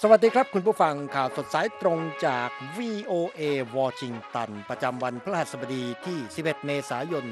สวัสดีครับคุณผู้ฟังข่าวสดสายตรงจาก VOA วอชิงตันประจำวันพฤหัสบดีที่ 11 เมษายน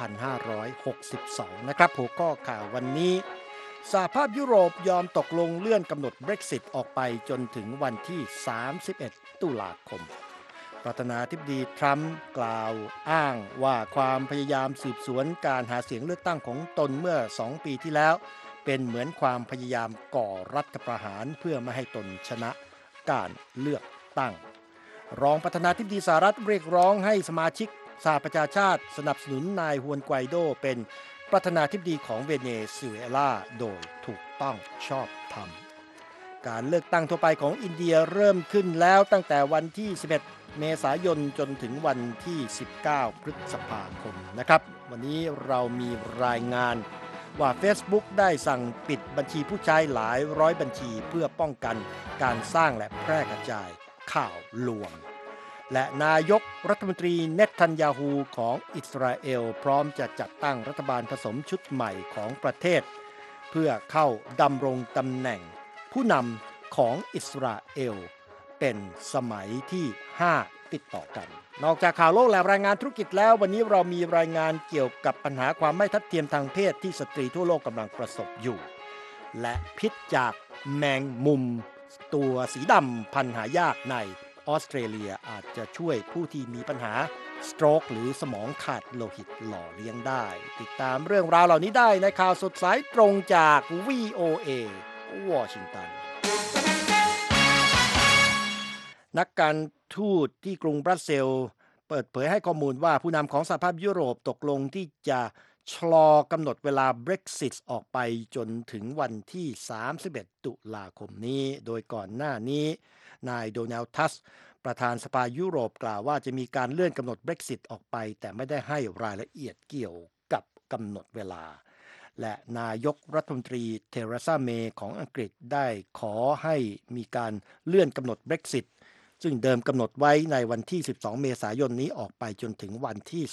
2562 นะครับหัวข้อข่าววันนี้สหภาพยุโรปยอมตกลงเลื่อนกำหนด Brexit ออกไปจนถึงวันที่ 31 ตุลาคมประธานาธิบดีทรัมป์กล่าวอ้างว่าความพยายามสืบสวนการหาเสียงเลือกตั้งของตนเมื่อ 2 ปีที่แล้วเป็นเหมือนความพยายามก่อรัฐประหารเพื่อไม่ให้ตนชนะการเลือกตั้งรองประธานาธิบดีสหรัฐเรียกร้องให้สมาชิกสหประชาชาติสนับสนุนนายฮวนไกวโดเป็นประธานาธิบดีของเวเนซุเอลาโดยถูกต้องชอบธรรมการเลือกตั้งทั่วไปของอินเดียเริ่มขึ้นแล้วตั้งแต่วันที่ 11 เมษายนจนถึงวันที่ 19 พฤษภาคมนะครับวันนี้เรามีรายงานว่า Facebook ได้สั่งปิดบัญชีผู้ใช้หลายร้อยบัญชีเพื่อป้องกันการสร้างและแพร่กระจายข่าวลวงและนายกรัฐมนตรีเนทันยาฮูของอิสราเอลพร้อมจะจัดตั้งรัฐบาลผสมชุดใหม่ของประเทศเพื่อเข้าดำรงตำแหน่งผู้นำของอิสราเอลเป็นสมัยที่ 5 ติดต่อกันนอกจากข่าวโลกและรายงานธุรกิจแล้ววันนี้เรามีรายงานเกี่ยวกับปัญหาความไม่ทัดเทียมทางเพศที่สตรีทั่วโลกกำลังประสบอยู่และพิษจากแมงมุมตัวสีดำพันธุ์หายากในออสเตรเลียอาจจะช่วยผู้ที่มีปัญหาสโตรกหรือสมองขาดโลหิตหล่อเลี้ยงได้ติดตามเรื่องราวเหล่านี้ได้ในข่าวสดสายตรงจาก VOA วอชิงตันนักการทูตที่กรุงบรัสเซลส์เปิดเผยให้ข้อมูลว่าผู้นำของสหภาพยุโรปตกลงที่จะชะลอกำหนดเวลา Brexit ออกไปจนถึงวันที่ 31 ตุลาคมนี้โดยก่อนหน้านี้นายโดนัลด์ทัสก์ประธานสภายุโรปกล่าวว่าจะมีการเลื่อนกำหนด Brexit ออกไปแต่ไม่ได้ให้รายละเอียดเกี่ยวกับกำหนดเวลาและนายกรัฐมนตรีเทเรซาเมย์ของอังกฤษได้ขอให้มีการเลื่อนกำหนด Brexitซึ่งเดิมกำหนดไว้ในวันที่ 12 เมษายนนี้ออกไปจนถึงวันที่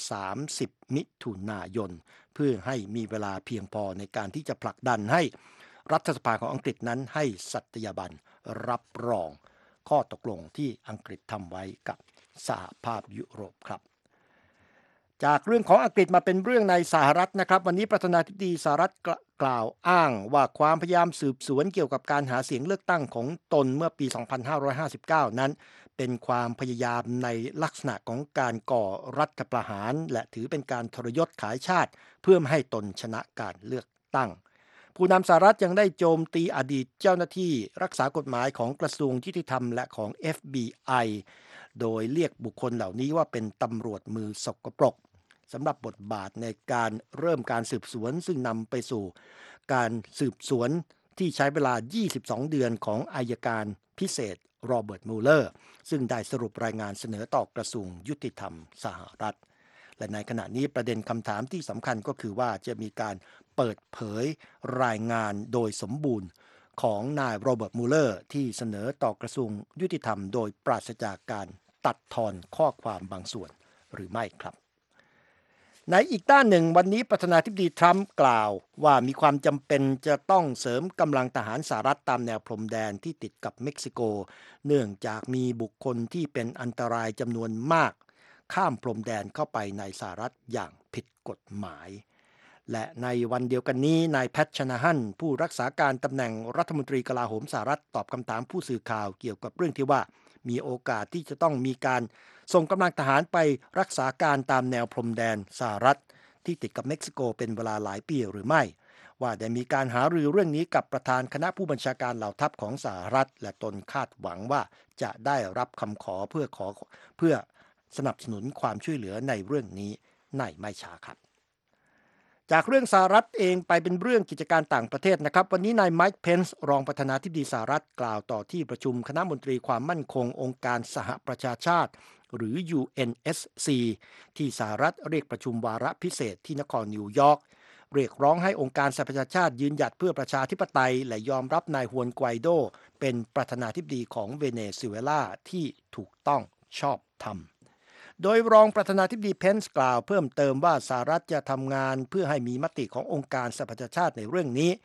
30 มิถุนายนเพื่อให้มีเวลาเพียงพอในการที่จะผลักดันให้รัฐสภาของอังกฤษนั้นให้สัตยาบันรับรองข้อตกลงที่อังกฤษทำไว้กับสหภาพยุโรปครับจากเรื่องของอังกฤษมาเป็นเรื่องในสหรัฐนะครับวันนี้ประธานาธิบดีสหรัฐกล่าวอ้างว่าความพยายามสืบสวนเกี่ยวกับการหาเสียงเลือกตั้งของตนเมื่อปี 2559 นั้นเป็นความพยายามในลักษณะของการก่อรัฐประหารและถือเป็นการทรยศขายชาติเพื่อไม่ให้ตนชนะการเลือกตั้งผู้นำสหรัฐยังได้โจมตีอดีตเจ้าหน้าที่รักษากฎหมายของกระทรวงยุติธรรมและของ FBI โดยเรียกบุคคลเหล่านี้ว่าเป็นตำรวจมือสกปรกสำหรับบทบาทในการเริ่มการสืบสวนซึ่งนำไปสู่การสืบสวนที่ใช้เวลา 22 เดือนของอัยการพิเศษโรเบิร์ต มูเลอร์ซึ่งได้สรุปรายงานเสนอต่อกระทรวงยุติธรรมสหรัฐและในขณะนี้ประเด็นคำถามที่สำคัญก็คือว่าจะมีการเปิดเผยรายงานโดยสมบูรณ์ของนายโรเบิร์ต มูเลอร์ที่เสนอต่อกระทรวงยุติธรรมโดยปราศจากการตัดทอนข้อความบางส่วนหรือไม่ครับในอีกด้านหนึ่งวันนี้ประธานาธิบดีทรัมป์กล่าวว่ามีความจำเป็นจะต้องเสริมกำลังทหารสหรัฐตามแนวพรมแดนที่ติดกับเม็กซิโกเนื่องจากมีบุคคลที่เป็นอันตรายจำนวนมากข้ามพรมแดนเข้าไปในสหรัฐอย่างผิดกฎหมายและในวันเดียวกันนี้นายแพทชนาฮันผู้รักษาการตำแหน่งรัฐมนตรีกลาโหมสหรัฐตอบคำถามผู้สื่อข่าวเกี่ยวกับเรื่องที่ว่ามีโอกาสที่จะต้องมีการส่งกำลังทหารไปรักษาการตามแนวพรมแดนสหรัฐที่ติดกับเม็กซิโกเป็นเวลาหลายปีหรือไม่ว่าได้มีการหารือเรื่องนี้กับประธานคณะผู้บัญชาการเหล่าทัพของสหรัฐและตนคาดหวังว่าจะได้รับคำขอเพื่อสนับสนุนความช่วยเหลือในเรื่องนี้ในไม่ช้าครับจากเรื่องสหรัฐเองไปเป็นเรื่องกิจการต่างประเทศนะครับวันนี้นายไมค์เพนซ์รองประธานาธิบดีสหรัฐกล่าวต่อที่ประชุมคณะมนตรีความมั่นคงองค์การสหประชาชาติหรือ UNSC ที่สหรัฐเรียกประชุมวาระพิเศษที่นครนิวยอร์กเรียกร้องให้องค์การสหประชาชาติยืนหยัดเพื่อประชาธิปไตยและยอมรับนายฮวนไกวโดเป็นประธานาธิบดีของเวเนซุเอลาที่ถูกต้องชอบธรรมโดยรองประธานาธิบดีเพนซ์กล่าวเพิ่มเติมว่าสหรัฐจะทำงานเพื่อให้มีมติขององค์การสหประชาชาติในเรื่องนี้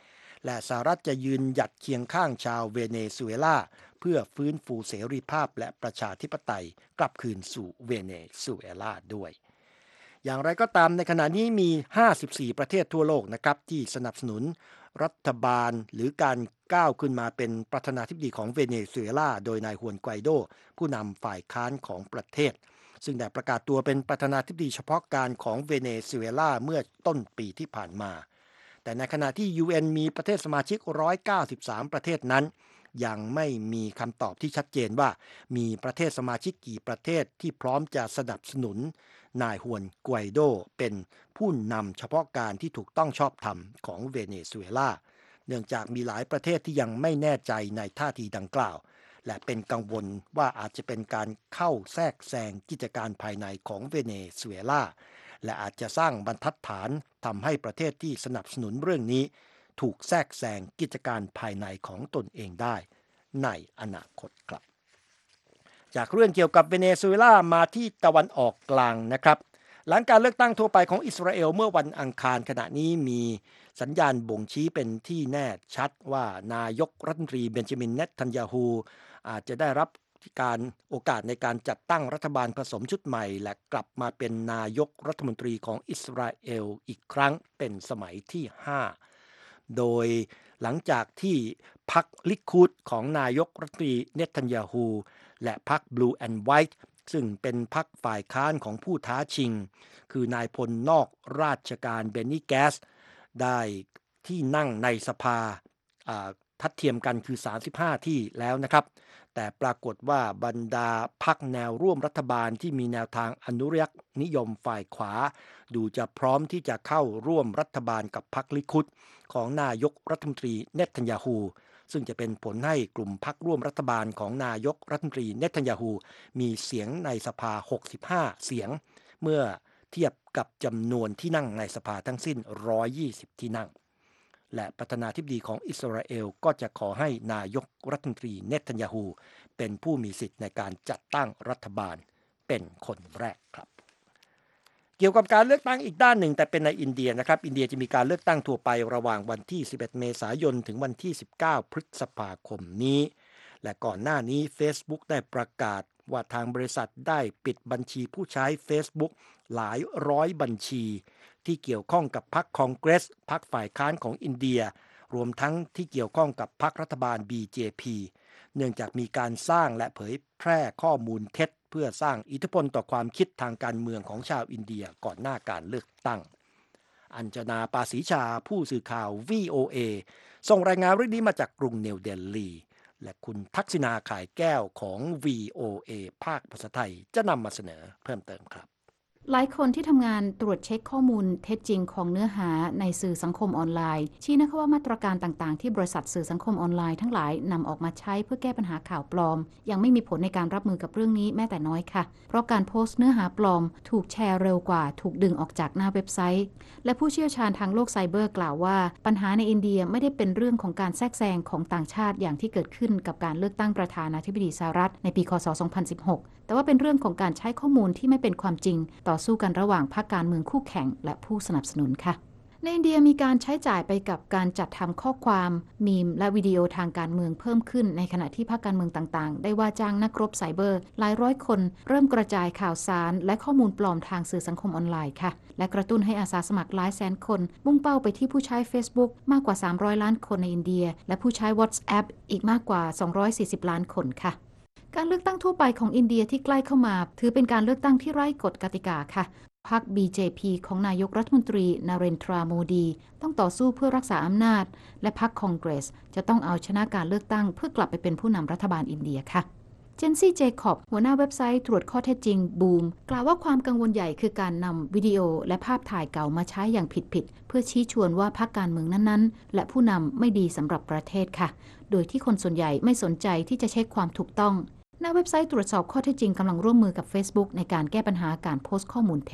และสหรัฐจะยืนหยัดเคียงข้างชาวเวเนซุเอลาเพื่อฟื้นฟูเสรีภาพและประชาธิปไตยกลับคืนสู่เวเนซุเอลาด้วยอย่างไรก็ตามในขณะนี้มี54ประเทศทั่วโลกนะครับที่สนับสนุนรัฐบาลหรือการก้าวขึ้นมาเป็นประธานาธิบดีของเวเนซุเอลาโดยนายฮวนไกวโดผู้นำฝ่ายค้านของประเทศซึ่งได้ประกาศตัวเป็นประธานาธิบดีเฉพาะการของเวเนซุเอลาเมื่อต้นปีที่ผ่านมาแต่ในขณะที่ UN มีประเทศสมาชิก193ประเทศนั้นยังไม่มีคำตอบที่ชัดเจนว่ามีประเทศสมาชิกกี่ประเทศที่พร้อมจะสนับสนุนนายฮวนไกวโดเป็นผู้นำเฉพาะการที่ถูกต้องชอบธรรมของเวเนซุเอลาเนื่องจากมีหลายประเทศที่ยังไม่แน่ใจในท่าทีดังกล่าวและเป็นกังวลว่าอาจจะเป็นการเข้าแทรกแซงกิจการภายในของเวเนซุเอลาและอาจจะสร้างบรรทัดฐานทำให้ประเทศที่สนับสนุนเรื่องนี้ถูกแทรกแซงกิจการภายในของตนเองได้ในอนาคตครับจากเรื่องเกี่ยวกับเวเนซุเอลามาที่ตะวันออกกลางนะครับหลังการเลือกตั้งทั่วไปของอิสราเอลเมื่อวันอังคารขณะนี้มีสัญญาณบ่งชี้เป็นที่แน่ชัดว่านายกรัฐมนตรีเบนจามินเนทันยาฮูอาจจะได้รับโอกาสในการจัดตั้งรัฐบาลผสมชุดใหม่และกลับมาเป็นนายกรัฐมนตรีของอิสราเอลอีกครั้งเป็นสมัยที่5โดยหลังจากที่พรรคลิคูดของนายกรัฐมนตรีเนทันยาฮูและพรรค Blue and White ซึ่งเป็นพรรคฝ่ายค้านของผู้ท้าชิงคือนายพลนอกราชการเบนนีแกสได้ที่นั่งในสภาทัดเทียมกันคือ35ที่แล้วนะครับแต่ปรากฏว่าบรรดาพรรคแนวร่วมรัฐบาลที่มีแนวทางอนุรักษ์นิยมฝ่ายขวาดูจะพร้อมที่จะเข้าร่วมรัฐบาลกับพรรคลิคุดของนายกรัฐมนตรีเนทันยาฮูซึ่งจะเป็นผลให้กลุ่มพรรคร่วมรัฐบาลของนายกรัฐมนตรีเนทันยาฮูมีเสียงในสภา65เสียงเมื่อเทียบกับจำนวนที่นั่งในสภาทั้งสิ้น120ที่นั่งและประธานาธิบดีของอิสราเอลก็จะขอให้นายกรัฐมนตรีเนทันยาฮูเป็นผู้มีสิทธิ์ในการจัดตั้งรัฐบาลเป็นคนแรกครับเกี่ยวกับการเลือกตั้งอีกด้านหนึ่งแต่เป็นในอินเดียนะครับอินเดียจะมีการเลือกตั้งทั่วไประหว่างวันที่11เมษายนถึงวันที่19พฤษภาคมนี้และก่อนหน้านี้ Facebook ได้ประกาศว่าทางบริษัทได้ปิดบัญชีผู้ใช้ Facebook หลายร้อยบัญชีที่เกี่ยวข้องกับพรรคคองเกรสพรรคฝ่ายค้านของอินเดียรวมทั้งที่เกี่ยวข้องกับพรรครัฐบาล BJP เนื่องจากมีการสร้างและเผยแพร่ข้อมูลเท็จเพื่อสร้างอิทธิพลต่อความคิดทางการเมืองของชาวอินเดียก่อนหน้าการเลือกตั้งอัญชนาปาศรีชาผู้สื่อข่าว VOA ส่งรายงานเรื่องนี้มาจากกรุงนิวเดลีและคุณทักษิณาข่ายแก้วของ VOA ภาคภาษาไทยจะนำมาเสนอเพิ่มเติมครับหลายคนที่ทำงานตรวจเช็คข้อมูลเท็จจริงของเนื้อหาในสื่อสังคมออนไลน์ชี้นะคะว่ามาตรการต่างๆที่บริษัทสื่อสังคมออนไลน์ทั้งหลายนำออกมาใช้เพื่อแก้ปัญหาข่าวปลอมยังไม่มีผลในการรับมือกับเรื่องนี้แม้แต่น้อยค่ะเพราะการโพสต์เนื้อหาปลอมถูกแชร์เร็วกว่าถูกดึงออกจากหน้าเว็บไซต์และผู้เชี่ยวชาญทางโลกไซเบอร์กล่าวว่าปัญหาในอินเดียไม่ได้เป็นเรื่องของการแทรกแซงของต่างชาติอย่างที่เกิดขึ้นกับการเลือกตั้งประธานาธิบดีสหรัฐในปีคศ2016แต่ว่าเป็นเรื่องของการใช้ข้อมูลที่ไม่เป็นความจริงต่อสู้กันระหว่างพรรคการเมืองคู่แข่งและผู้สนับสนุนค่ะในอินเดียมีการใช้จ่ายไปกับการจัดทำข้อความมีมและวิดีโอทางการเมืองเพิ่มขึ้นในขณะที่พรรคการเมืองต่างๆได้ว่าจ้างนักรบไซเบอร์หลายร้อยคนเริ่มกระจายข่าวสารและข้อมูลปลอมทางสื่อสังคมออนไลน์ค่ะและกระตุ้นให้อาสาสมัครหลายแสนคนมุ่งเป้าไปที่ผู้ใช้ Facebook มากกว่า300ล้านคนในอินเดียและผู้ใช้ WhatsApp อีกมากกว่า240ล้านคนค่ะการเลือกตั้งทั่วไปของอินเดียที่ใกล้เข้ามาถือเป็นการเลือกตั้งที่ไร้กฎกติกาค่ะพรรค BJP ของนายกรัฐมนตรีนเรนทราโมดีต้องต่อสู้เพื่อรักษาอำนาจและพรรคคองเกรสจะต้องเอาชนะการเลือกตั้งเพื่อกลับไปเป็นผู้นำรัฐบาลอินเดียค่ะเจนซี่เจคอบหัวหน้าเว็บไซต์ตรวจข้อเท็จจริงบูมกล่าวว่าความกังวลใหญ่คือการนำวิดีโอและภาพถ่ายเก่ามาใช้อย่างผิดๆเพื่อชี้ชวนว่าพรรคการเมืองนั้นๆและผู้นำไม่ดีสำหรับประเทศค่ะโดยที่คนส่วนใหญ่ไม่สนใจที่จะเช็คความถูกต้องหน้าเว็บไซต์ตรวจสอบข้อเท็จจริงกำลังร่วมมือกับ Facebook ในการแก้ปัญหาการโพสต์ข้อมูลเท็จ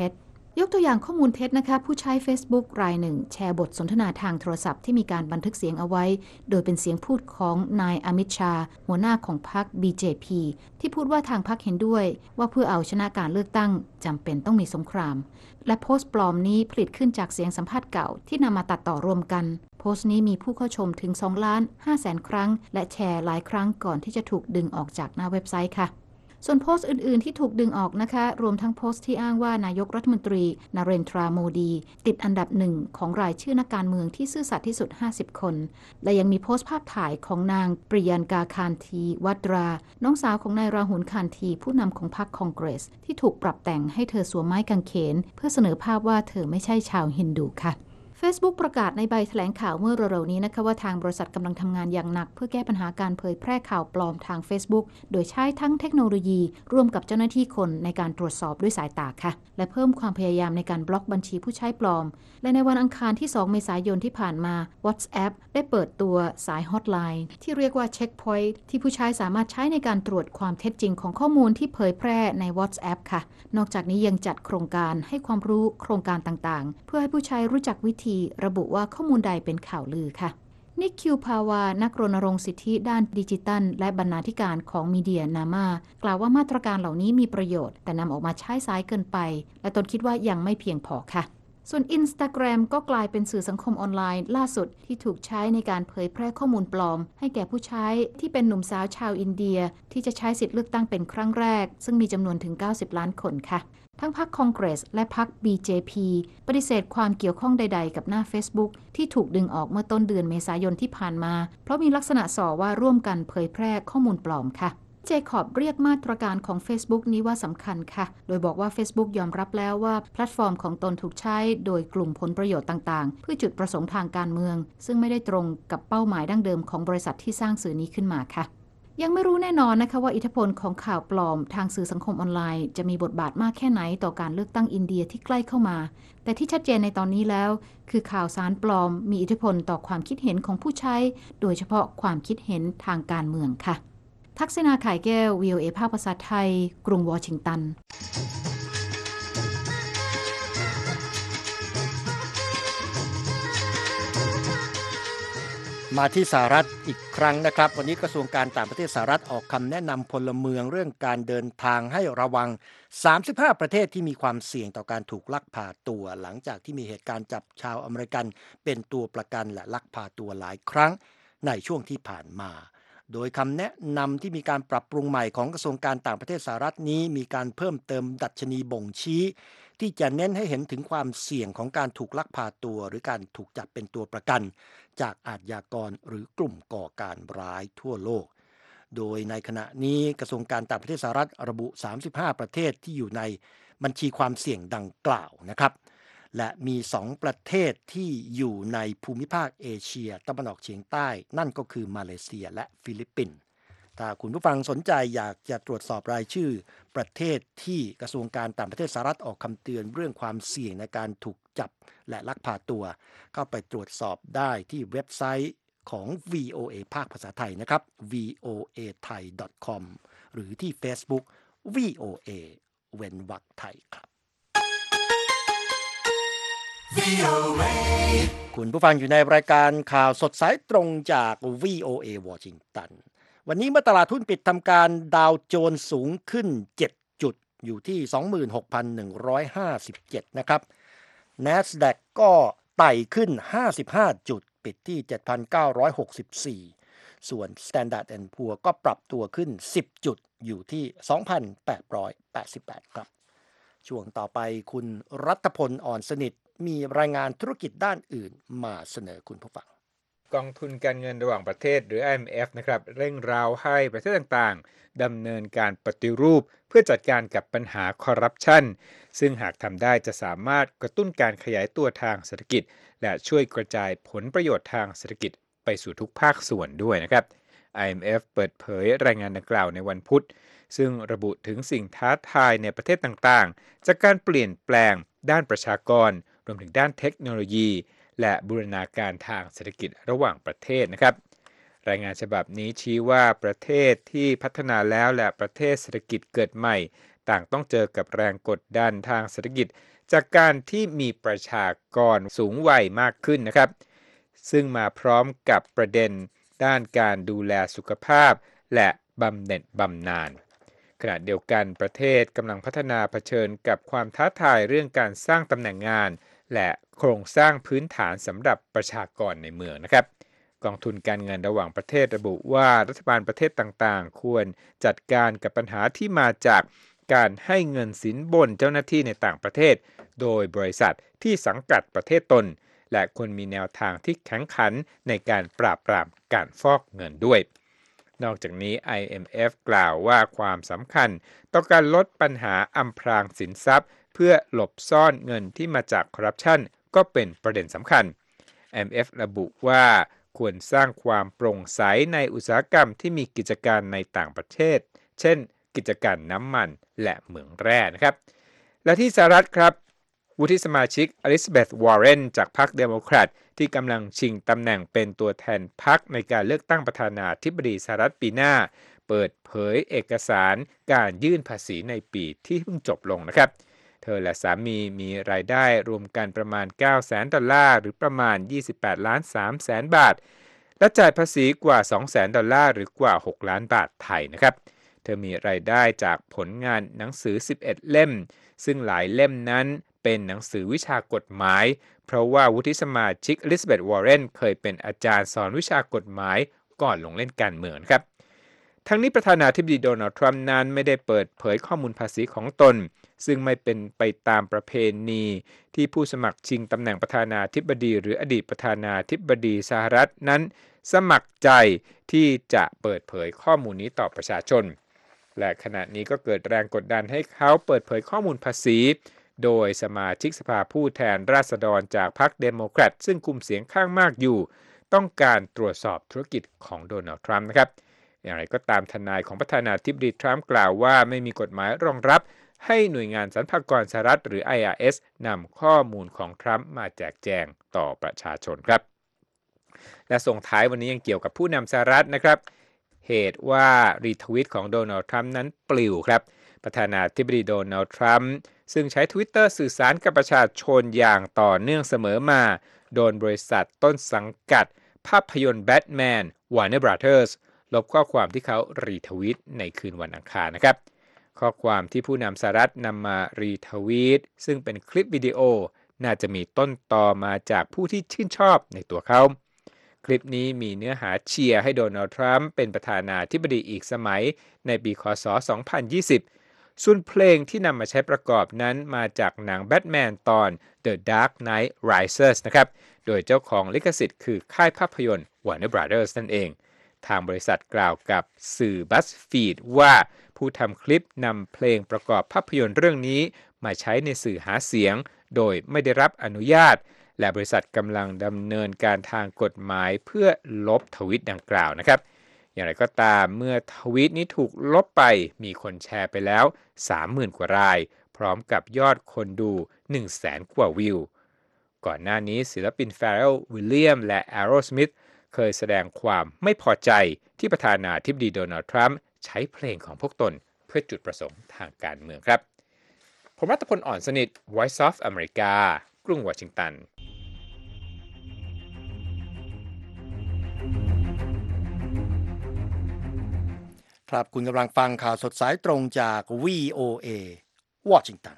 ยกตัวอย่างข้อมูลเท็จนะคะผู้ใช้ Facebook รายหนึ่งแชร์บทสนทนาทางโทรศัพท์ที่มีการบันทึกเสียงเอาไว้โดยเป็นเสียงพูดของนายอมิตชาหัวหน้าของพรรค BJP ที่พูดว่าทางพรรคเห็นด้วยว่าเพื่อเอาชนะการเลือกตั้งจำเป็นต้องมีสงครามและโพสต์ปลอมนี้ผลิตขึ้นจากเสียงสัมภาษณ์เก่าที่นำมาตัดต่อรวมกันโพสต์นี้มีผู้เข้าชมถึง 2,500,000 ครั้งและแชร์หลายครั้งก่อนที่จะถูกดึงออกจากหน้าเว็บไซต์ค่ะส่วนโพสต์อื่นๆที่ถูกดึงออกนะคะรวมทั้งโพสต์ที่อ้างว่านายกรัฐมนตรีนเรนทราโมดีติดอันดับหนึ่งของรายชื่อนักการเมืองที่ซื่อสัตย์ที่สุด50คนและยังมีโพสต์ภาพถ่ายของนางปริยันกาคานทีวัดราน้องสาวของนายราหุลคานทีผู้นำของพรรคคองเกรสที่ถูกปรับแต่งให้เธอสวมไม้กางเขนเพื่อเสนอภาพว่าเธอไม่ใช่ชาวฮินดูค่ะFacebook ประกาศในใบแถลงข่าวเมื่อเร็วๆนี้นะคะว่าทางบริษัทกำลังทำงานอย่างหนักเพื่อแก้ปัญหาการเผยแพร่ข่าวปลอมทาง Facebook โดยใช้ทั้งเทคโนโลยีร่วมกับเจ้าหน้าที่คนในการตรวจสอบด้วยสายตาค่ะและเพิ่มความพยายามในการบล็อกบัญชีผู้ใช้ปลอมและในวันอังคารที่ 2 เมษายนที่ผ่านมา WhatsApp ได้เปิดตัวสายฮอตไลน์ที่เรียกว่า Checkpoint ที่ผู้ใช้สามารถใช้ในการตรวจความเท็จจริงของข้อมูลที่เผยแพร่ใน WhatsApp ค่ะนอกจากนี้ยังจัดโครงการให้ความรู้โครงการต่างๆเพื่อให้ผู้ใช้รู้จักวิธีระบุว่าข้อมูลใดเป็นข่าวลือค่ะนิกคิวพาวานักรณรงค์สิทธิด้านดิจิทัลและบรรณาธิการของมีเดียนามากล่าวว่ามาตรการเหล่านี้มีประโยชน์แต่นำออกมาใช้สายเกินไปและตนคิดว่ายังไม่เพียงพอค่ะส่วน Instagram ก็กลายเป็นสื่อสังคมออนไลน์ล่าสุดที่ถูกใช้ในการเผยแพร่ข้อมูลปลอมให้แก่ผู้ใช้ที่เป็นหนุ่มสาวชาวอินเดียที่จะใช้สิทธิ์เลือกตั้งเป็นครั้งแรกซึ่งมีจำนวนถึง90ล้านคนค่ะทั้งพรรคคองเกรสและพรรค BJP ปฏิเสธความเกี่ยวข้องใดๆกับหน้า Facebook ที่ถูกดึงออกเมื่อต้นเดือนเมษายนที่ผ่านมาเพราะมีลักษณะส่อว่าร่วมกันเผยแพร่ข้อมูลปลอมค่ะเจคอบเรียกมาตรการของ Facebook นี้ว่าสำคัญค่ะโดยบอกว่า Facebook ยอมรับแล้วว่าแพลตฟอร์มของตนถูกใช้โดยกลุ่มผลประโยชน์ต่างๆเพื่อจุดประสงค์ทางการเมืองซึ่งไม่ได้ตรงกับเป้าหมายดั้งเดิมของบริษัทที่สร้างสื่อนี้ขึ้นมาค่ะยังไม่รู้แน่นอนนะคะว่าอิทธิพลของข่าวปลอมทางสื่อสังคมออนไลน์จะมีบทบาทมากแค่ไหนต่อการเลือกตั้งอินเดียที่ใกล้เข้ามาแต่ที่ชัดเจนในตอนนี้แล้วคือข่าวสารปลอมมีอิทธิพลต่อความคิดเห็นของผู้ใช้โดยเฉพาะความคิดเห็นทางการเมืองค่ะทักษณา ข่ายแก้ว VOA ภาคภาษาไทยกรุงวอชิงตันมาที่สหรัฐอีกครั้งนะครับวันนี้กระทรวงการต่างประเทศสหรัฐออกคำแนะนำพลเมืองเรื่องการเดินทางให้ระวัง35ประเทศที่มีความเสี่ยงต่อการถูกลักพาตัวหลังจากที่มีเหตุการณ์จับชาวอเมริกันเป็นตัวประกันและลักพาตัวหลายครั้งในช่วงที่ผ่านมาโดยคำแนะนำที่มีการปรับปรุงใหม่ของกระทรวงการต่างประเทศสหรัฐนี้มีการเพิ่มเติมดัชนีบ่งชี้ที่จะเน้นให้เห็นถึงความเสี่ยงของการถูกลักพาตัวหรือการถูกจับเป็นตัวประกันจากอาชญากรหรือกลุ่มก่อการร้ายทั่วโลกโดยในขณะนี้กระทรวงการต่างประเทศสหรัฐระบุ35ประเทศที่อยู่ในบัญชีความเสี่ยงดังกล่าวนะครับและมี2ประเทศที่อยู่ในภูมิภาคเอเชียตะวันออกเฉียงใต้นั่นก็คือมาเลเซียและฟิลิปปินส์ถ้าคุณผู้ฟังสนใจอยากจะตรวจสอบรายชื่อประเทศที่กระทรวงการต่างประเทศสหรัฐออกคำเตือนเรื่องความเสี่ยงในการถูกจับและลักพาตัวเข้าไปตรวจสอบได้ที่เว็บไซต์ของ VOA ภาคภาษาไทยนะครับ voathai.com หรือที่ Facebook VOA เว้นวรรคไทยครับ คุณผู้ฟังอยู่ในรายการข่าวสดสายตรงจาก VOA วอชิงตันวันนี้เมื่อตลาดหุ้นปิดทำการดาวโจนส์สูงขึ้น7จุดอยู่ที่ 26,157 นะครับ NASDAQ ก็ไต่ขึ้น55จุดปิดที่ 7,964 ส่วน Standard & Poor's ก็ปรับตัวขึ้น10จุดอยู่ที่ 2,888 ครับช่วงต่อไปคุณรัฐพล อ่อนสนิทมีรายงานธุรกิจด้านอื่นมาเสนอคุณผู้ฟังกองทุนการเงินระหว่างประเทศหรือ IMF นะครับเร่งเร้าให้ประเทศต่างๆดำเนินการปฏิรูปเพื่อจัดการกับปัญหาคอร์รัปชันซึ่งหากทำได้จะสามารถกระตุ้นการขยายตัวทางเศรษฐกิจและช่วยกระจายผลประโยชน์ทางเศรษฐกิจไปสู่ทุกภาคส่วนด้วยนะครับ IMF เปิดเผยรายงานดังกล่าวในวันพุธซึ่งระบุถึงสิ่งท้าทายในประเทศต่างๆจากการเปลี่ยนแปลงด้านประชากรรวมถึงด้านเทคโนโลยีและบูรณาการทางเศรษฐกิจระหว่างประเทศนะครับรายงานฉบับนี้ชี้ว่าประเทศที่พัฒนาแล้วและประเทศเศรษฐกิจเกิดใหม่ต่างต้องเจอกับแรงกดดันทางเศรษฐกิจจากการที่มีประชากรสูงวัยมากขึ้นนะครับซึ่งมาพร้อมกับประเด็นด้านการดูแลสุขภาพและบำเหน็จบำนาญขณะเดียวกันประเทศกำลังพัฒนาเผชิญกับความท้าทายเรื่องการสร้างตำแหน่งงานและโครงสร้างพื้นฐานสำหรับประชากรในเมืองนะครับกองทุนการเงินระหว่างประเทศระบุว่ารัฐบาลประเทศต่างๆควรจัดการกับปัญหาที่มาจากการให้เงินสินบนเจ้าหน้าที่ในต่างประเทศโดยบริษัทที่สังกัดประเทศตนและควรมีแนวทางที่แข็งขันในการปราบปรามการฟอกเงินด้วยนอกจากนี้ IMF กล่าวว่าความสำคัญต่อการลดปัญหาอำพรางสินทรัพย์เพื่อหลบซ่อนเงินที่มาจากคอร์รัปชันก็เป็นประเด็นสำคัญ IMF ระบุว่าควรสร้างความโปร่งใสในอุตสาหกรรมที่มีกิจการในต่างประเทศเช่นกิจการน้ำมันและเหมืองแร่นะครับและที่สหรัฐครับวุฒิสมาชิกอลิซาเบธวอร์เรนจากพรรคเดโมแครตที่กำลังชิงตำแหน่งเป็นตัวแทนพรรคในการเลือกตั้งประธานาธิบดีสหรัฐปีหน้าเปิดเผยเอกสารการยื่นภาษีในปีที่เพิ่งจบลงนะครับเธอและสามีมีรายได้รวมกันประมาณ $900,000 หรือประมาณ $28.3 ล้านและจ่ายภาษีกว่า $200,000 หรือกว่า 6 ล้านบาทไทยนะครับเธอมีรายได้จากผลงานหนังสือ 11 เล่มซึ่งหลายเล่มนั้นเป็นหนังสือวิชากฎหมายเพราะว่าวุฒิสมาชิกอลิซาเบธวอร์เรนเคยเป็นอาจารย์สอนวิชากฎหมายก่อนลงเล่นการเมืองครับทั้งนี้ประธานาธิบดีโดนัลด์ทรัมป์นั้นไม่ได้เปิดเผยข้อมูลภาษีของตนซึ่งไม่เป็นไปตามประเพณีที่ผู้สมัครชิงตำแหน่งประธานาธิบดีหรืออดีตประธานาธิบดีสหรัฐนั้นสมัครใจที่จะเปิดเผยข้อมูลนี้ต่อประชาชนและขณะนี้ก็เกิดแรงกดดันให้เขาเปิดเผยข้อมูลภาษีโดยสมาชิกสภาผู้แทนราษฎรจากพรรคเดโมแครตซึ่งกุมเสียงข้างมากอยู่ต้องการตรวจสอบธุรกิจของโดนัลด์ทรัมป์นะครับอย่างไรก็ตามทนายของประธานาธิบดีทรัมป์กล่าวว่าไม่มีกฎหมายรองรับให้หน่วยงานสรรพากรสหรัฐหรือ IRS นำข้อมูลของทรัมป์มาแจกแจงต่อประชาชนครับและส่งท้ายวันนี้ยังเกี่ยวกับผู้นำสหรัฐนะครับเหตุว่ารีทวีตของโดนัลด์ทรัมป์นั้นปลิวครับประธานาธิบดีโดนัลด์ทรัมป์ซึ่งใช้ Twitter สื่อสารกับประชาชนอย่างต่อเนื่องเสมอมาโดนบริษัทต้นสังกัดภาพยนตร์แบทแมน Warner Brothers ลบข้อความที่เขารีทวีตในคืนวันอังคารนะครับข้อความที่ผู้นำสหรัฐนำมารีทวีตซึ่งเป็นคลิปวิดีโอน่าจะมีต้นตอมาจากผู้ที่ชื่นชอบในตัวเขาคลิปนี้มีเนื้อหาเชียร์ให้โดนัลด์ทรัมป์เป็นประธานาธิบดีอีกสมัยในปีค.ศ. 2020ส่วนเพลงที่นำมาใช้ประกอบนั้นมาจากหนังแบทแมนตอน The Dark Knight Rises นะครับโดยเจ้าของลิขสิทธิ์คือค่ายภาพยนตร์ Warner Brothers นั่นเองทางบริษัทกล่าวกับสื่อ BuzzFeed ว่าผู้ทำคลิปนำเพลงประกอบภาพยนตร์เรื่องนี้มาใช้ในสื่อหาเสียงโดยไม่ได้รับอนุญาตและบริษัทกำลังดำเนินการทางกฎหมายเพื่อลบทวิตดังกล่าวนะครับอย่างไรก็ตามเมื่อทวีตนี้ถูกลบไปมีคนแชร์ไปแล้ว 30,000 กว่ารายพร้อมกับยอดคนดู 100,000 กว่าวิวก่อนหน้านี้ศิลปิน Pharrell Williams และ Aerosmith เคยแสดงความไม่พอใจที่ประธานาธิบดีโดนัลด์ทรัมป์ใช้เพลงของพวกตนเพื่อจุดประสงค์ทางการเมืองครับผมรัตพล อ่อนสนิท Voice of America กรุงวอชิงตันครับคุณกำลังฟังข่าวสดสายตรงจาก VOA วอชิงตัน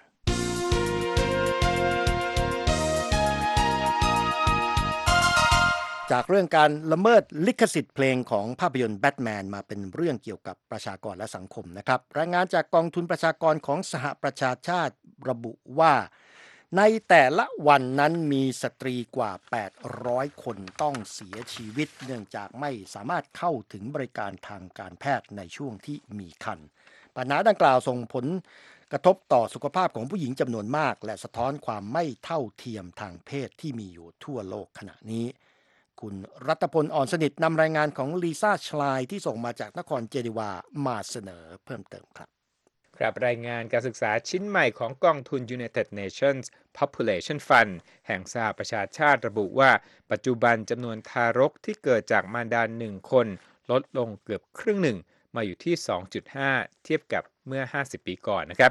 จากเรื่องการละเมิดลิขสิทธิ์เพลงของภาพยนตร์แบทแมนมาเป็นเรื่องเกี่ยวกับประชากรและสังคมนะครับรายงานจากกองทุนประชากรของสหประชาชาติระบุว่าในแต่ละวันนั้นมีสตรีกว่า 800 คนต้องเสียชีวิตเนื่องจากไม่สามารถเข้าถึงบริการทางการแพทย์ในช่วงที่มีครรภ์ปัญหาดังกล่าวส่งผลกระทบต่อสุขภาพของผู้หญิงจำนวนมากและสะท้อนความไม่เท่าเทียมทางเพศที่มีอยู่ทั่วโลกขณะนี้คุณรัตพล อ่อนสนิทนำรายงานของลีซ่าชลายที่ส่งมาจากนครเจนีวามาเสนอเพิ่มเติมครับครับรายงานการศึกษาชิ้นใหม่ของกองทุน United Nations Population Fund แห่งสหประชาชาติระบุว่าปัจจุบันจำนวนทารกที่เกิดจากมารดา1 คนลดลงเกือบครึ่งหนึ่งมาอยู่ที่ 2.5 เทียบกับเมื่อ 50 ปีก่อนนะครับ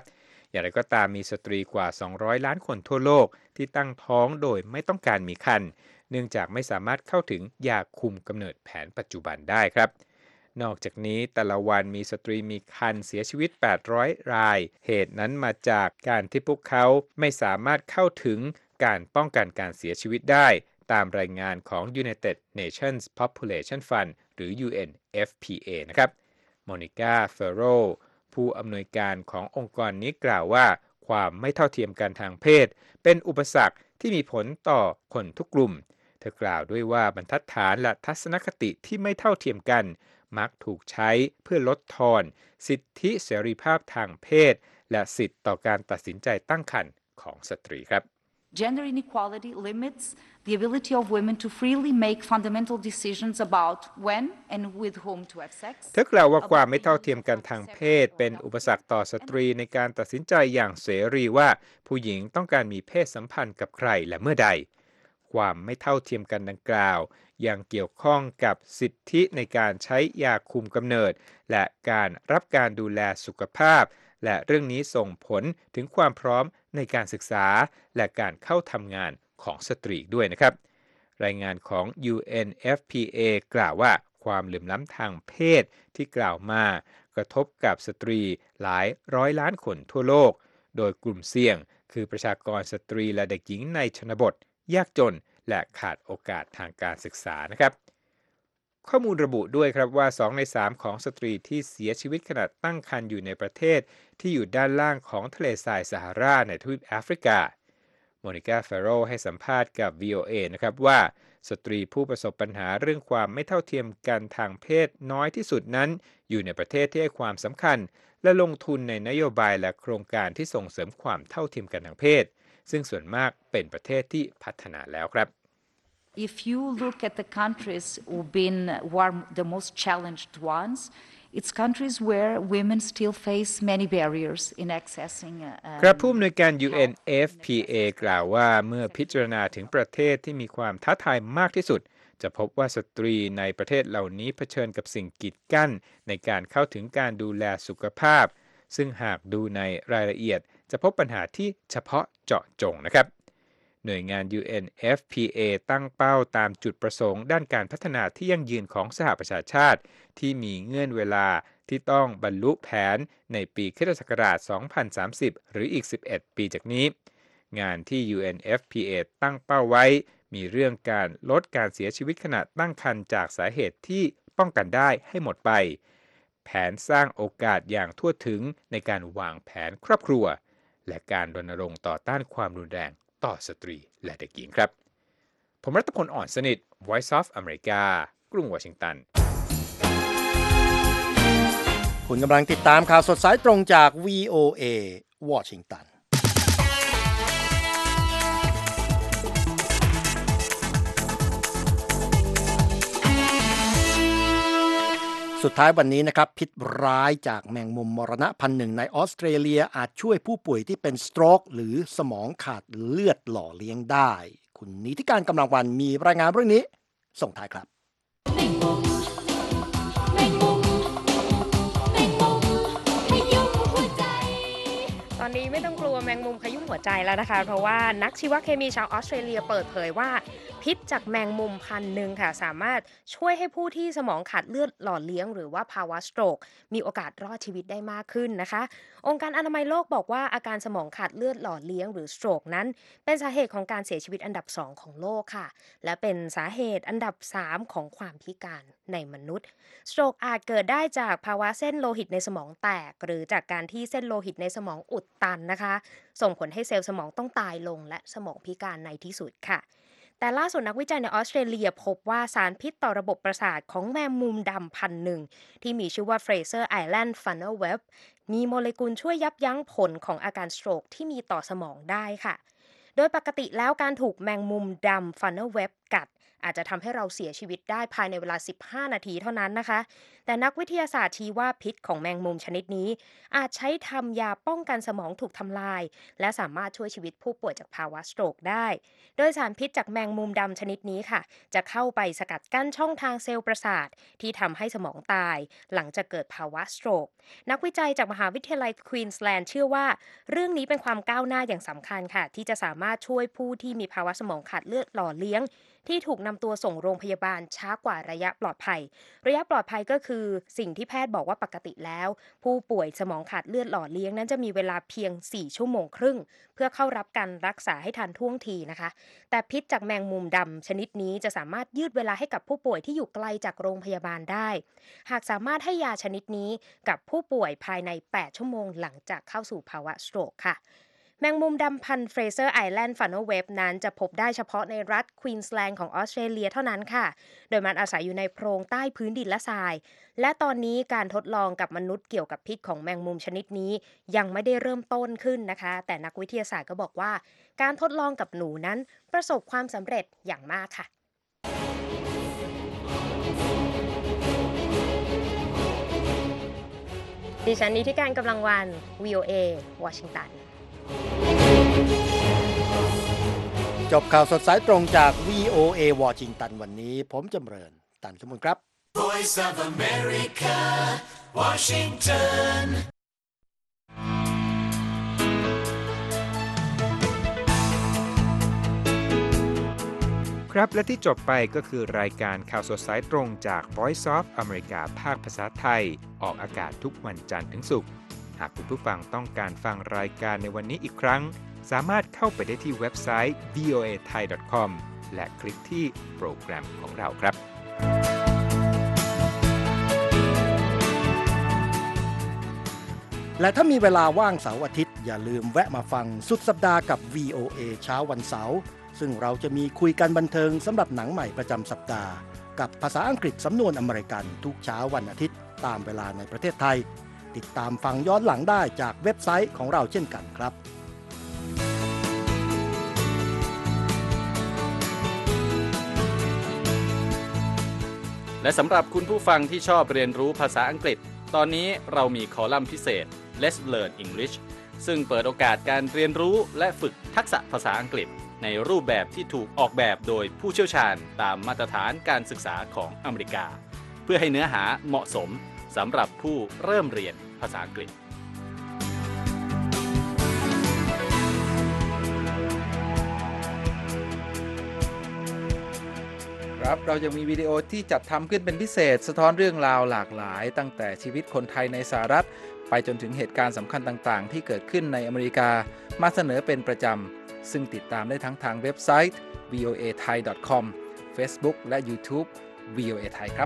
อย่างไรก็ตามมีสตรีกว่า200 ล้านคนทั่วโลกที่ตั้งท้องโดยไม่ต้องการมีครรภ์เนื่องจากไม่สามารถเข้าถึงยาคุมกำเนิดแผนปัจจุบันได้ครับนอกจากนี้แต่ละวันมีสตรีมีครรภ์เสียชีวิต800 รายเหตุนั้นมาจากการที่พวกเขาไม่สามารถเข้าถึงการป้องกันการเสียชีวิตได้ตามรายงานของ United Nations Population Fund หรือ UNFPA นะครับโมนิก้าเฟโรผู้อำนวยการขององค์กรนี้กล่าวว่าความไม่เท่าเทียมกันทางเพศเป็นอุปสรรคที่มีผลต่อคนทุกกลุ่มเธอกล่าวด้วยว่าบรรทัดฐานและทัศนคติที่ไม่เท่าเทียมกันมักถูกใช้เพื่อลดทอนสิทธิเสรีภาพทางเพศและสิทธิต่อการตัดสินใจตั้งครรภ์ของสตรีครับ Gender inequality limits the ability of women to freely make fundamental decisions about when and with whom to have sex. เธอกล่าวว่าความไม่เท่าเทียมกันทางเพศเป็นอุปสรรคต่อสตรีในการตัดสินใจอย่างเสรีว่าผู้หญิงต้องการมีเพศสัมพันธ์กับใครและเมื่อใดความไม่เท่าเทียมกันดังกล่าวยังเกี่ยวข้องกับสิทธิในการใช้ยาคุมกำเนิดและการรับการดูแลสุขภาพและเรื่องนี้ส่งผลถึงความพร้อมในการศึกษาและการเข้าทำงานของสตรีด้วยนะครับรายงานของ UNFPA กล่าวว่าความเหลื่อมล้ำทางเพศที่กล่าวมากระทบกับสตรีหลายร้อยล้านคนทั่วโลกโดยกลุ่มเสี่ยงคือประชากรสตรีและเด็กหญิงในชนบทยากจนและขาดโอกาสทางการศึกษานะครับข้อมูลระบุด้วยครับว่า2 ใน 3ของสตรีที่เสียชีวิตขณะตั้งครรภ์อยู่ในประเทศที่อยู่ด้านล่างของทะเลทรายซาฮาราในทวีปแอฟริกาโมนิก้าเฟโรให้สัมภาษณ์กับ VOA นะครับว่าสตรีผู้ประสบปัญหาเรื่องความไม่เท่าเทียมกันทางเพศน้อยที่สุดนั้นอยู่ในประเทศที่ให้ความสำคัญและลงทุนในนโยบายและโครงการที่ส่งเสริมความเท่าเทียมกันทางเพศซึ่งส่วนมากเป็นประเทศที่พัฒนาแล้วครับ If you look at the countries who are the most challenged ones, it's countries where women still face many barriers in accessing ครับผู้อำนวยการ UNFPA กล่าวว่าเมื่อพิจารณาถึงประเทศที่มีความท้าทายมากที่สุดจะพบว่าสตรีในประเทศเหล่านี้เผชิญกับสิ่งกีดกั้นในการเข้าถึงการดูแลสุขภาพซึ่งหากดูในรายละเอียดจะพบปัญหาที่เฉพาะเจาะจงนะครับหน่วยงาน UNFPA ตั้งเป้าตามจุดประสงค์ด้านการพัฒนาที่ยั่งยืนของสหประชาชาติที่มีเงื่อนเวลาที่ต้องบรรลุแผนในปีค.ศ. 2030 หรืออีก 11 ปีจากนี้งานที่ UNFPA ตั้งเป้าไว้มีเรื่องการลดการเสียชีวิตขณะตั้งครรภ์จากสาเหตุที่ป้องกันได้ให้หมดไปแผนสร้างโอกาสอย่างทั่วถึงในการวางแผนครอบครัวและการรณรงค์ต่อต้านความรุนแรงต่อสตรีและเด็กหญิงครับผมรัตพล อ่อนสนิท Voice of America กรุงวอชิงตันคุณกำลังติดตามข่าวสดสายตรงจาก VOA วอชิงตันสุดท้ายวันนี้นะครับพิษร้ายจากแมงมุมมรณะพันธุ์หนึ่งในออสเตรเลียอาจช่วยผู้ป่วยที่เป็นสโตรกหรือสมองขาดเลือดหล่อเลี้ยงได้คุณนิติการกำลังวันมีรายงานเรื่องนี้ส่งท้ายครับตอนนี้ไม่ต้องกลัวแมงมุมขยุ่มหัวใจแล้วนะคะเพราะว่านักชีวเคมีชาวออสเตรเลียเปิดเผยว่าพิษจากแมงมุมพันธุ์หนึ่งค่ะสามารถช่วยให้ผู้ที่สมองขาดเลือดหล่อเลี้ยงหรือว่าภาวะสโตรกมีโอกาสรอดชีวิตได้มากขึ้นนะคะองค์การอนามัยโลกบอกว่าอาการสมองขาดเลือดหล่อเลี้ยงหรือสโตรกนั้นเป็นสาเหตุของการเสียชีวิตอันดับ2ของโลกค่ะและเป็นสาเหตุอันดับ3ของความพิการในมนุษย์สโตรกอาจเกิดได้จากภาวะเส้นโลหิตในสมองแตกหรือจากการที่เส้นโลหิตในสมองอุดตันนะคะส่งผลให้เซลล์สมองต้องตายลงและสมองพิการในที่สุดค่ะแต่ล่าสุดนักวิจัยในออสเตรเลียพบว่าสารพิษต่อระบบประสาทของแมงมุมดำพันธุ์หนึ่งที่มีชื่อว่า Fraser Island Funnel Web มีโมเลกุลช่วยยับยั้งผลของอาการสโตรกที่มีต่อสมองได้ค่ะโดยปกติแล้วการถูกแมงมุมดำ Funnel Web กัดอาจจะทำให้เราเสียชีวิตได้ภายในเวลา15 นาทีเท่านั้นนะคะแต่นักวิทยาศาสตร์ชี้ว่าพิษของแมงมุมชนิดนี้อาจใช้ทำยาป้องกันสมองถูกทำลายและสามารถช่วยชีวิตผู้ป่วยจากภาวะสโตรกได้โดยสารพิษจากแมงมุมดำชนิดนี้ค่ะจะเข้าไปสกัดกั้นช่องทางเซลล์ประสาทที่ทำให้สมองตายหลังจากเกิดภาวะสโตรกนักวิจัยจากมหาวิทยาลัยควีนส์แลนด์เชื่อว่าเรื่องนี้เป็นความก้าวหน้าอย่างสำคัญค่ะที่จะสามารถช่วยผู้ที่มีภาวะสมองขาดเลือดหล่อเลี้ยงที่ถูกนำตัวส่งโรงพยาบาลช้ากว่าระยะปลอดภัยก็คือสิ่งที่แพทย์บอกว่าปกติแล้วผู้ป่วยสมองขาดเลือดหล่อเลี้ยงนั้นจะมีเวลาเพียง4 ชั่วโมงครึ่งเพื่อเข้ารับการรักษาให้ทันท่วงทีนะคะแต่พิษจากแมงมุมดำชนิดนี้จะสามารถยืดเวลาให้กับผู้ป่วยที่อยู่ไกลจากโรงพยาบาลได้หากสามารถให้ยาชนิดนี้กับผู้ป่วยภายใน8 ชั่วโมงหลังจากเข้าสู่ภาวะสโตรกค่ะแมงมุมดำพันธุ์เฟรเซอร์ไอแลนด์ฟันเนลเว็บนั้นจะพบได้เฉพาะในรัฐควีนสแลนด์ของออสเตรเลียเท่านั้นค่ะโดยมันอาศัยอยู่ในโพรงใต้พื้นดินและทรายและตอนนี้การทดลองกับมนุษย์เกี่ยวกับพิษของแมงมุมชนิดนี้ยังไม่ได้เริ่มต้นขึ้นนะคะแต่นักวิทยาศาสตร์ก็บอกว่าการทดลองกับหนูนั้นประสบความสำเร็จอย่างมากค่ะดิฉันนิติการกำลังวัน VOA วอชิงตันจบข่าวสดสายตรงจาก VOA วอชิงตันวันนี้ผมจำเริญตันสมุนครับ Voice of America Washington ครับและที่จบไปก็คือรายการข่าวสดสายตรงจาก Voice of America ภาคภาษาไทยออกอากาศทุกวันจันทร์ถึงศุกร์หากคุณผู้ฟังต้องการฟังรายการในวันนี้อีกครั้งสามารถเข้าไปได้ที่เว็บไซต์ voathai.com และคลิกที่โปรแกรมของเราครับและถ้ามีเวลาว่างเสาร์อาทิตย์อย่าลืมแวะมาฟังสุดสัปดาห์กับ VOA เช้าวันเสาร์ซึ่งเราจะมีคุยกันบันเทิงสำหรับหนังใหม่ประจำสัปดาห์กับภาษาอังกฤษสำนวนอเมริกันทุกเช้าวันอาทิตย์ตามเวลาในประเทศไทยติดตามฟังย้อนหลังได้จากเว็บไซต์ของเราเช่นกันครับและสำหรับคุณผู้ฟังที่ชอบเรียนรู้ภาษาอังกฤษตอนนี้เรามีคอลัมน์พิเศษ Let's Learn English ซึ่งเปิดโอกาสการเรียนรู้และฝึกทักษะภาษาอังกฤษในรูปแบบที่ถูกออกแบบโดยผู้เชี่ยวชาญตามมาตรฐานการศึกษาของอเมริกาเพื่อให้เนื้อหาเหมาะสมสำหรับผู้เริ่มเรียนภาษาอังกฤษครับเรายังมีวิดีโอที่จัดทำขึ้นเป็นพิเศษสะท้อนเรื่องราวหลากหลายตั้งแต่ชีวิตคนไทยในสหรัฐไปจนถึงเหตุการณ์สำคัญต่างๆที่เกิดขึ้นในอเมริกามาเสนอเป็นประจำซึ่งติดตามได้ทั้งทางเว็บไซต์ voathai.com Facebook และ YouTube VOA Thai ครับ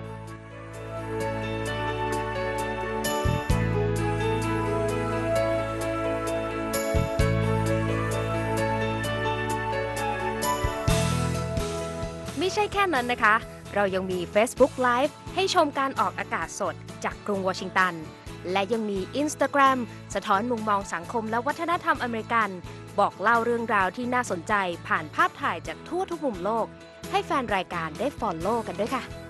ไม่ใช่แค่นั้นนะคะ เรายังมี Facebook Live ให้ชมการออกอากาศสดจากกรุงวอชิงตันและยังมี Instagram สะท้อนมุมมองสังคมและวัฒนธรรมอเมริกันบอกเล่าเรื่องราวที่น่าสนใจผ่านภาพถ่ายจากทั่วทุกมุมโลกให้แฟนรายการได้ follow กันด้วยค่ะ